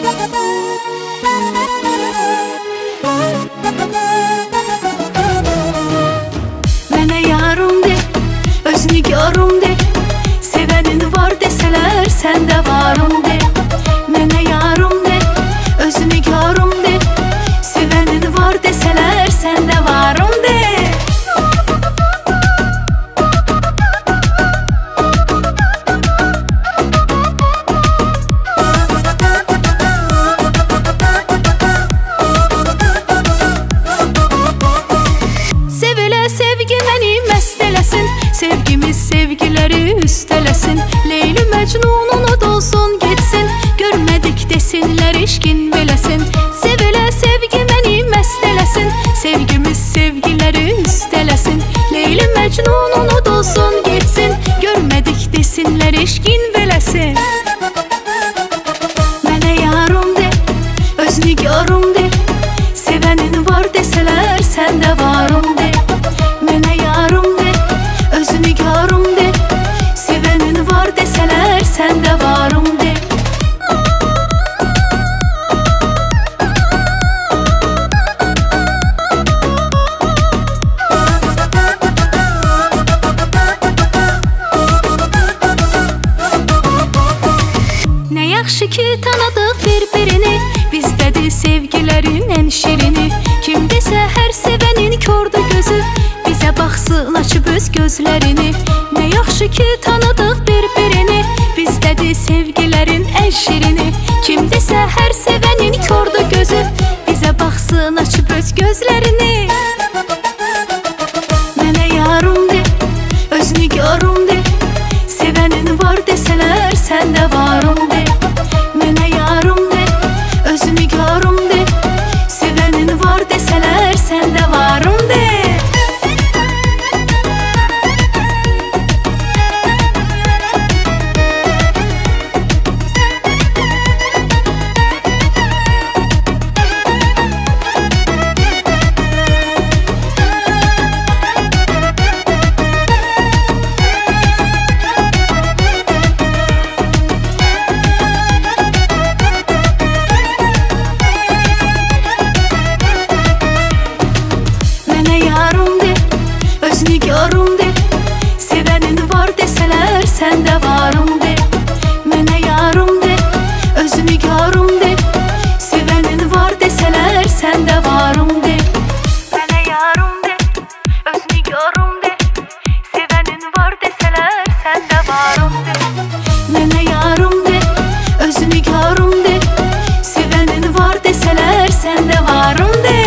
Mənə yarım de, özünü görüm de, sevenin var deseler sende varım de. Mənə yarım de, özünü görüm de, sevenin var deseler sende varım de. Sevgimiz sevgileri üstelesin, Leyli Mecnun'una dolsun gitsin, görmedik desinler eşkin belesin. Sevile sevgi beni mest elesin, sevgimiz sevgileri üstelesin, Leyli Mecnun'una dolsun gitsin, görmedik desinler eşkin belesin. Mənə yarım de, özünü görüm de, sevenin var deseler sende varım de. Mənə yarım de, özünü görüm de, sevenin var deseler sende varım de. Ne yaxşı ki tanıdıq bir-birini, bizdədir sevgilərin ən şirini. Kim desə hər sevenin kördü gözü, bizə baxsın açıb öz gözlərini. Ne yaxşı ki tanıdıq bir-birini, bizdədir sevgilərin ən şirini. Kim desə hər sevenin kördü gözü, bizə baxsın açıb öz gözlərini. Mənə yarım de, özünü görüm de, sevenin var deseler sende varım de. Mənə yarım de, özünü görüm de, sevenin var deseler sende varım de. Özünü görüm de, sevenin var deseler sende varım de. Mənə yarım de, özünü görüm de, sevenin var deseler sende varım de. Mənə yarım de, özünü görüm de, sevenin var deseler sende varım de. Mənə yarım de, özünü görüm de, sevenin var deseler sende varım de.